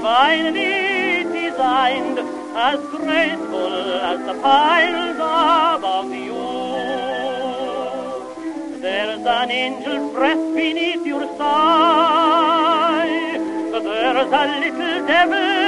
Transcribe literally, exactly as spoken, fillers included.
divinely designed, as graceful as the pines above you. There's an angel's breath beneath your sigh, there's a little devil